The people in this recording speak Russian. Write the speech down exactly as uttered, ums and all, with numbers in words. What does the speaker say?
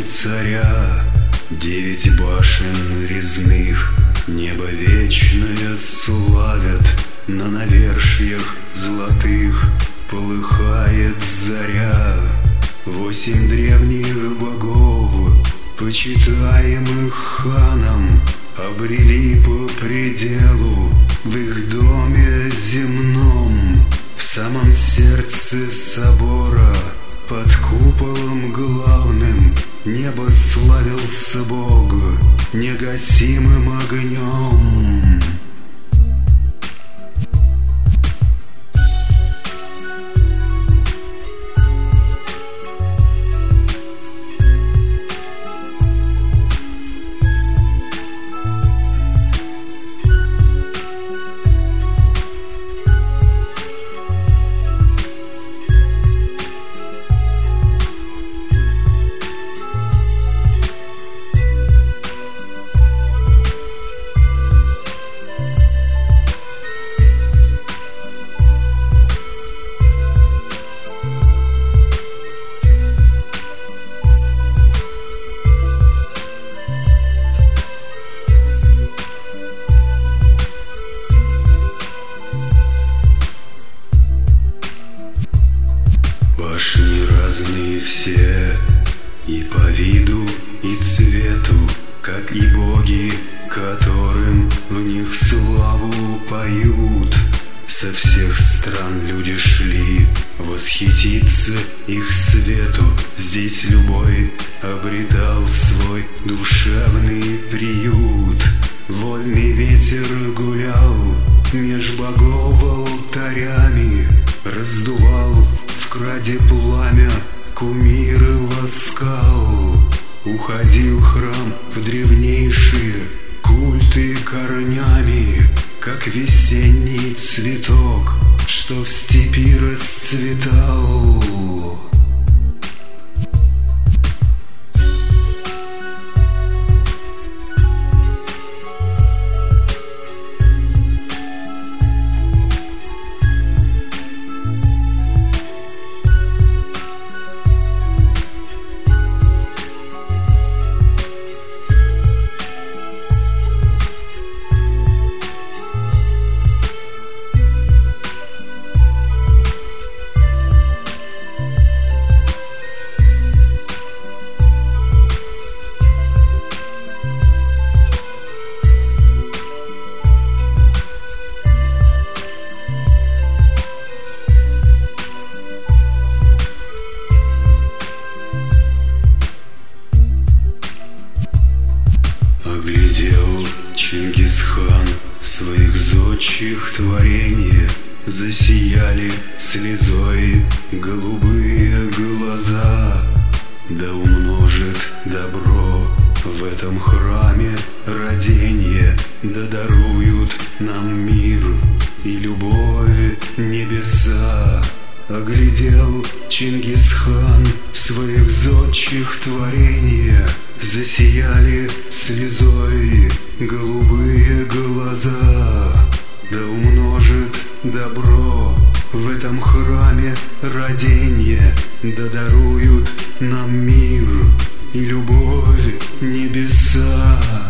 царя. Девять башен резных небо вечное славят, на навершьях золотых полыхает заря. Восемь древних богов, почитаемых ханом, обрели по пределу в их доме земном. В самом сердце собора, под куполом главным, небо славился Бог негасимым огнем. Башни разные все, и по виду, и цвету, как и боги, которым в них славу поют. Со всех стран люди шли восхититься их свету. Здесь любой обретал свой душевный приют. Вольный ветер гулял меж богов алтарями, раздувал в краде пламя, кумиры ласкал. Уходил храм в древнейшие культы корнями, как весенний цветок, что в степи расцветал. Оглядел Чингисхан своих зодчих творения, засияли слезой голубые глаза. Да умножит добро в этом храме роденье, да даруют нам мир и любовь небеса. Оглядел Чингисхан своих зодчих творения, засияли слезой голубые глаза. Да умножит добро в этом храме роденье, да даруют нам мир и любовь небеса.